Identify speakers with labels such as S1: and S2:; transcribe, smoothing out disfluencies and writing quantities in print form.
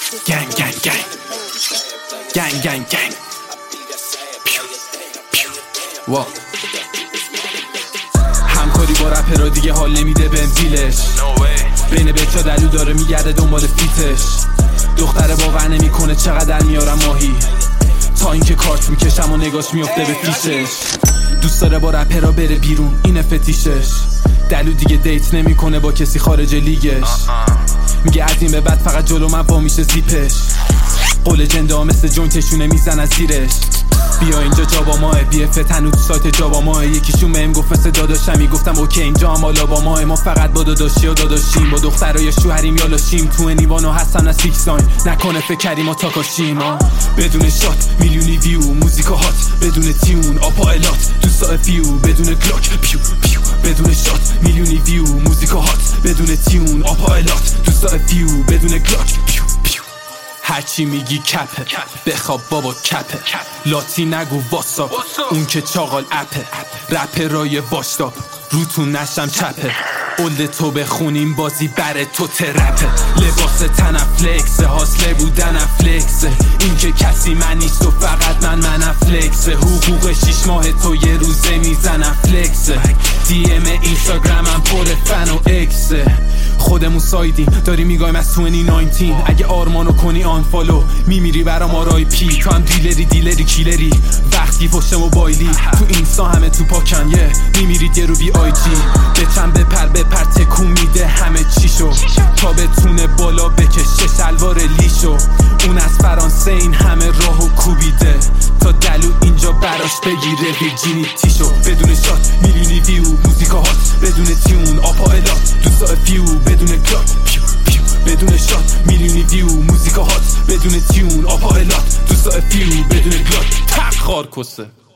S1: گنگ گنگ گنگ گنگ گنگ گنگ وا همکاری با رپرها دیگه حال نمیده بنزیلش بین بچا دلو داره میگرده دنبال فیتش دختره باور نمیکنه چقدر میارم ماهی تا اینکه کارت میکشم و نگاش میفته به پیشش دوست داره با رپرها بره بیرون اینه فتیشش دلو دیگه دیت نمیکنه با کسی خارج لیگش میگه از این به بعد فقط جلو من با میشه زیپش قول جنده ها مثل جوینتشونه میزن از زیرش بیا اینجا جا با ماه BF هنوز تو سایت جا با ماه یکیشون بهم گفت مثل داداشمی گفتم اوکی اینجا هم حالا با ماه ما فقط با داداشی و داداشیم با دخترای شوهریم یا لاشیم تو نیوانو هستن از سیکساین نکنه فکر کردیم و تاکاشیم بدون شات میلیونی ویو موزیکا هات بدون تیون آپا الات دوستا فیو بدون کلاک پیو پیو بدون شات میلیونی ویو موزیکا هات بدون تیون آپا الات دوستا فیو بدون کلاک پیو پیو هرچی میگی کپه بخواب بابا کپه لاتی نگو واسا اون که چاقال اپه رپرای باشتاب روتون نشم چپه اولد تو بخونیم بازی بره تو ترپه لباس تنم فلکسه حاصله بودن فلکسه این که کسی من نیست و فقط من فلکسه حقوق 6 ماه تو یه روزه میزنم فلکسه دی ام اینستاگرامم پر فن و اکسه خودمون سایدیم داری میگایم از 2019 اگه آرمانو کنی آنفالو میمیری برام آرای پی تو هم دیلری کیلری وقتی پشت موبایلی تو اینستا همه تو پاکن میمیرید یه رو بی آی جی بچم بپر تکون میده همه چیشو تا بتونه بالا بکشه شلوار لیشو اون از فرانسه این همه راهو کوبیده تا دلو اینجا براش بگیره ویرجینیتیشو بدون شات میلیونی ویو موزیکا هات بدون تیون آپا الات دوستا فیو بدون کلاک پیو پیو بدون شات میلیونی ویو موزیکا هات بدون تیون آپا الات دوستا فیو بدون کلاک تق خار کسه